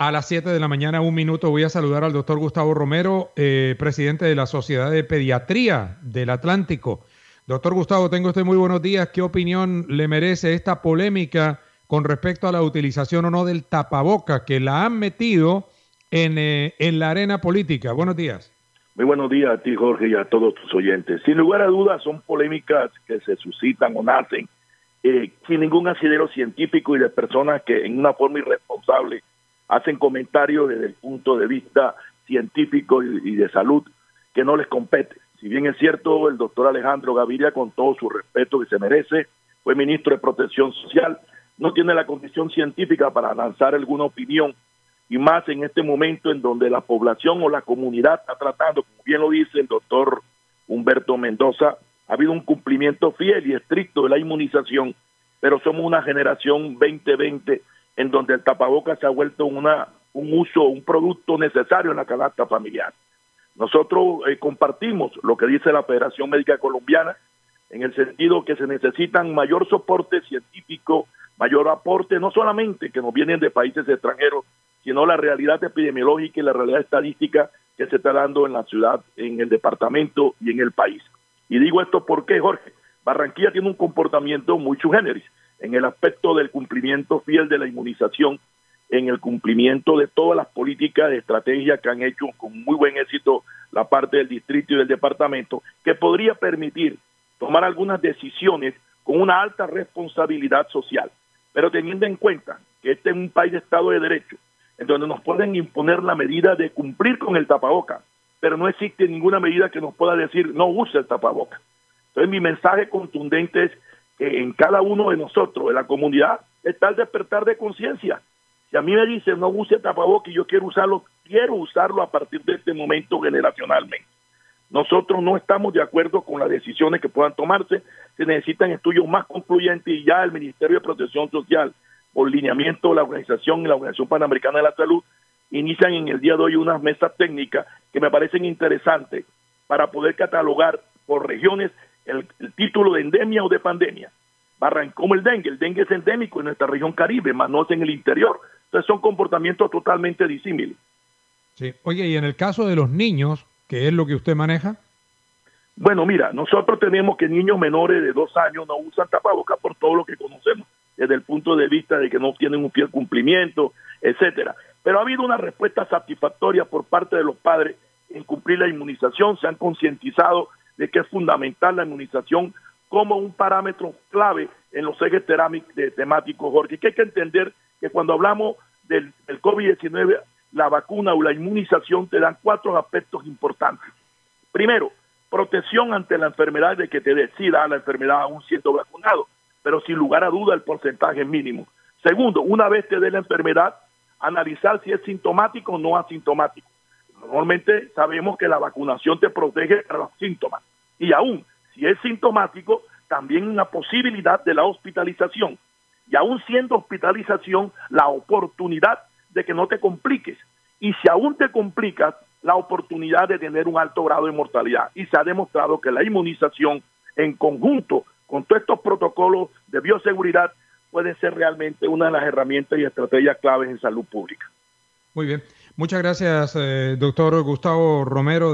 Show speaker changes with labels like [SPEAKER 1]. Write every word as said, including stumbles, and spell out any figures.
[SPEAKER 1] A las siete de la mañana, un minuto, voy a saludar al doctor Gustavo Romero, eh, presidente de la Sociedad de Pediatría del Atlántico. Doctor Gustavo, tengo usted muy buenos días. ¿Qué opinión le merece esta polémica con respecto a la utilización o no del tapaboca que la han metido en, eh, en la arena política? Buenos días.
[SPEAKER 2] Muy buenos días a ti, Jorge, y a todos tus oyentes. Sin lugar a dudas, son polémicas que se suscitan o nacen eh, sin ningún asidero científico y de personas que en una forma irresponsable hacen comentarios desde el punto de vista científico y, y de salud que no les compete. Si bien es cierto, el doctor Alejandro Gaviria, con todo su respeto que se merece, fue ministro de Protección Social, no tiene la condición científica para lanzar alguna opinión, y más en este momento en donde la población o la comunidad está tratando, como bien lo dice el doctor Humberto Mendoza, ha habido un cumplimiento fiel y estricto de la inmunización, pero somos una generación veinte veinte en donde el tapabocas se ha vuelto una, un uso, un producto necesario en la canasta familiar. Nosotros eh, compartimos lo que dice la Federación Médica Colombiana, en el sentido que se necesitan mayor soporte científico, mayor aporte, no solamente que nos vienen de países extranjeros, sino la realidad epidemiológica y la realidad estadística que se está dando en la ciudad, en el departamento y en el país. Y digo esto porque, Jorge, Barranquilla tiene un comportamiento muy sui generis en el aspecto del cumplimiento fiel de la inmunización, en el cumplimiento de todas las políticas de estrategia que han hecho con muy buen éxito la parte del distrito y del departamento, que podría permitir tomar algunas decisiones con una alta responsabilidad social, pero teniendo en cuenta que este es un país de Estado de Derecho, en donde nos pueden imponer la medida de cumplir con el tapaboca, pero no existe ninguna medida que nos pueda decir no use el tapaboca. Entonces mi mensaje contundente es que en cada uno de nosotros, de la comunidad, está el despertar de conciencia. Si a mí me dicen no use tapaboca y yo quiero usarlo, quiero usarlo a partir de este momento generacionalmente. Nosotros no estamos de acuerdo con las decisiones que puedan tomarse, se necesitan estudios más concluyentes y ya el Ministerio de Protección Social, por lineamiento de la organización y la Organización Panamericana de la Salud, inician en el día de hoy unas mesas técnicas que me parecen interesantes para poder catalogar por regiones el, el título de endemia o de pandemia. Barran, como el dengue, el dengue es endémico en nuestra región Caribe, más no es en el interior. Entonces son comportamientos totalmente disímiles.
[SPEAKER 1] Sí. Oye, y en el caso de los niños, ¿qué es lo que usted maneja?
[SPEAKER 2] Bueno, mira, nosotros tenemos que niños menores de dos años no usan tapabocas por todo lo que conocemos, desde el punto de vista de que no tienen un fiel cumplimiento, etcétera. Pero ha habido una respuesta satisfactoria por parte de los padres en cumplir la inmunización, se han concientizado de que es fundamental la inmunización como un parámetro clave en los ejes de temáticos, Jorge, que hay que entender que cuando hablamos del, del COVID diecinueve, la vacuna o la inmunización te dan cuatro aspectos importantes. Primero, protección ante la enfermedad de que te decida la enfermedad aún siendo vacunado, pero sin lugar a duda el porcentaje es mínimo. Segundo, una vez te dé la enfermedad, analizar si es sintomático o no asintomático. Normalmente sabemos que la vacunación te protege para los síntomas. Y aún, si es sintomático, también una posibilidad de la hospitalización. Y aún siendo hospitalización, la oportunidad de que no te compliques. Y si aún te complicas, la oportunidad de tener un alto grado de mortalidad. Y se ha demostrado que la inmunización en conjunto con todos estos protocolos de bioseguridad puede ser realmente una de las herramientas y estrategias claves en salud pública.
[SPEAKER 1] Muy bien. Muchas gracias, eh, doctor Gustavo Romero.